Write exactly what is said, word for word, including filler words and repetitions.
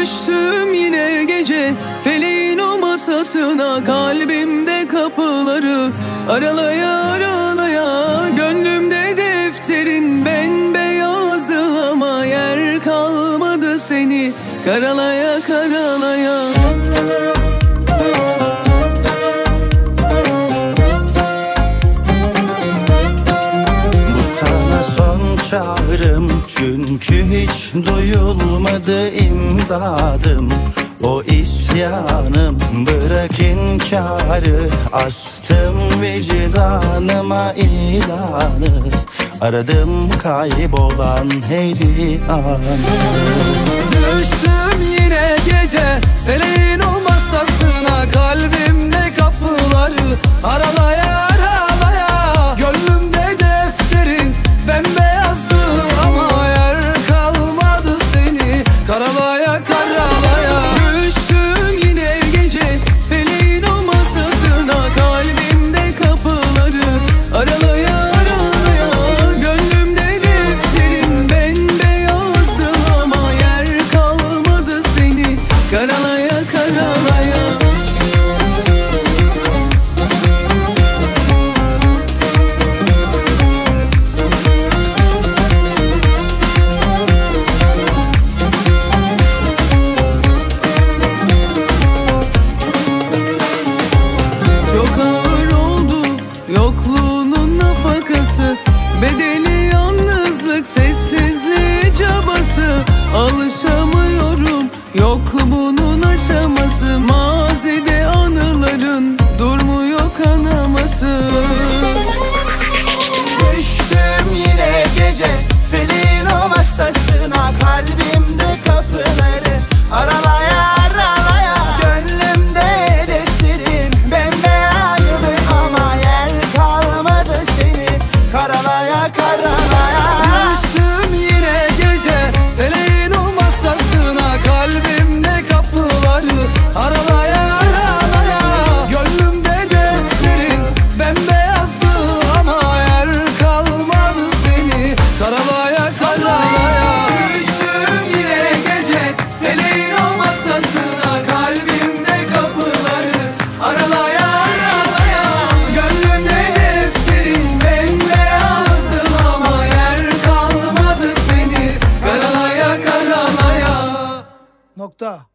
Düştüm yine gece feleğin o masasına, kalbimde kapıları aralaya aralaya. Gönlümde defterin bembeyazdı ama yer kalmadı seni karalaya karalaya. Çağrım çünkü hiç duyulmadı imdadım. O isyanım bırak inkarı, astım vicdanıma ilanı. Aradım kaybolan her anı. Düştüm yine gece feleğin o masasına, kalbimde kapıları aralaya aralaya. Gönlümde defterin bembeyazdı ama yer kalmadı seni karalaya karalaya. Düştüm yine gece feleğin o masasına, kalbimde kapıları aralaya aralaya. Gönlümde defterin bembeyazdı ama yer kalmadı seni karalaya karalaya. Çok ağır oldu yokluğunun nafakası, bedeli yalnızlık, sessizliği cabası. Alışamıyorum yok bunun aşaması, mazide anıların durmuyor kanaması. Düştüm yine gece feleğin o masasına, kalbimde kapıları aralaya aralaya. Gönlümde defterin bembeyazdı ama yer kalmadı seni karalaya karalaya. Düştüm yine gece feleğin o masasına, kalbimde kapıları aralaya aralaya. Gönlümde defterin bembeyazdı ama yer kalmadı seni karalaya karalaya. Düştüm yine gece feleğin o masasına, kalbimde kapıları aralaya aralaya. Gönlümde defterin bembeyazdı ama yer kalmadı seni karalaya karalaya. Nokta.